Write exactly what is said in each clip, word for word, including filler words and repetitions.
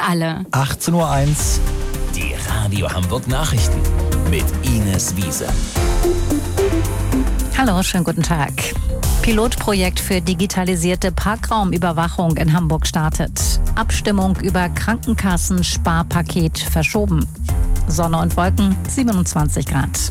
alle. achtzehn Uhr eins. Die Radio Hamburg Nachrichten mit Ines Wiese. Hallo, schönen guten Tag. Pilotprojekt für digitalisierte Parkraumüberwachung in Hamburg startet. Abstimmung über Krankenkassen-Sparpaket verschoben. Sonne und Wolken, siebenundzwanzig Grad.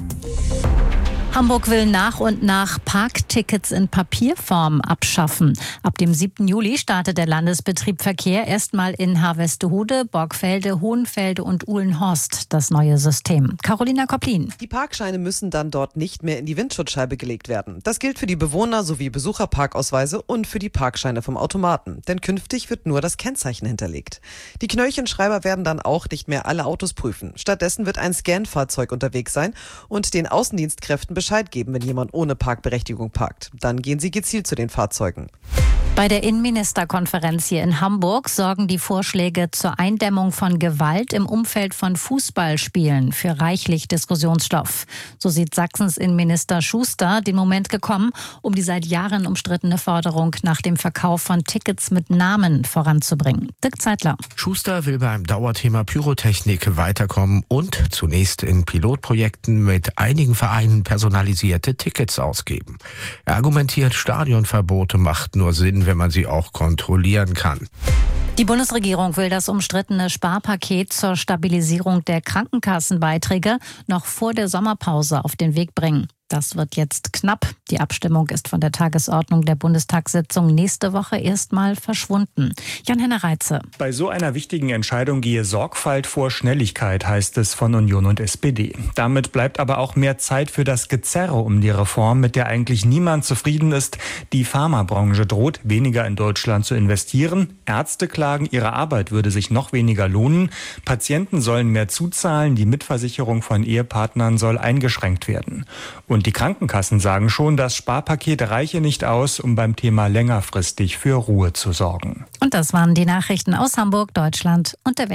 Hamburg will nach und nach Parktickets in Papierform abschaffen. Ab dem siebten Juli startet der Landesbetrieb Verkehr erstmal in Harvestehude, Borgfelde, Hohenfelde und Uhlenhorst das neue System. Carolina Kopplin. Die Parkscheine müssen dann dort nicht mehr in die Windschutzscheibe gelegt werden. Das gilt für die Bewohner sowie Besucherparkausweise und für die Parkscheine vom Automaten. Denn künftig wird nur das Kennzeichen hinterlegt. Die Knöllchenschreiber werden dann auch nicht mehr alle Autos prüfen. Stattdessen wird ein Scan-Fahrzeug unterwegs sein und den Außendienstkräften Bescheid geben, wenn jemand ohne Parkberechtigung parkt. Dann gehen sie gezielt zu den Fahrzeugen. Bei der Innenministerkonferenz hier in Hamburg sorgen die Vorschläge zur Eindämmung von Gewalt im Umfeld von Fußballspielen für reichlich Diskussionsstoff. So sieht Sachsens Innenminister Schuster den Moment gekommen, um die seit Jahren umstrittene Forderung nach dem Verkauf von Tickets mit Namen voranzubringen. Dirk Zeitler. Schuster will beim Dauerthema Pyrotechnik weiterkommen und zunächst in Pilotprojekten mit einigen Vereinen personalisierte Tickets ausgeben. Er argumentiert, Stadionverbote macht nur Sinn, wenn man sie auch kontrollieren kann. Die Bundesregierung will das umstrittene Sparpaket zur Stabilisierung der Krankenkassenbeiträge noch vor der Sommerpause auf den Weg bringen. Das wird jetzt knapp. Die Abstimmung ist von der Tagesordnung der Bundestagssitzung nächste Woche erstmal verschwunden. Jan-Henner Reitze. Bei so einer wichtigen Entscheidung gehe Sorgfalt vor Schnelligkeit, heißt es von Union und S P D. Damit bleibt aber auch mehr Zeit für das Gezerre um die Reform, mit der eigentlich niemand zufrieden ist. Die Pharmabranche droht, weniger in Deutschland zu investieren. Ärzte klagen, ihre Arbeit würde sich noch weniger lohnen. Patienten sollen mehr zuzahlen. Die Mitversicherung von Ehepartnern soll eingeschränkt werden. Und die Krankenkassen sagen schon, das Sparpaket reiche nicht aus, um beim Thema längerfristig für Ruhe zu sorgen. Und das waren die Nachrichten aus Hamburg, Deutschland und der Welt.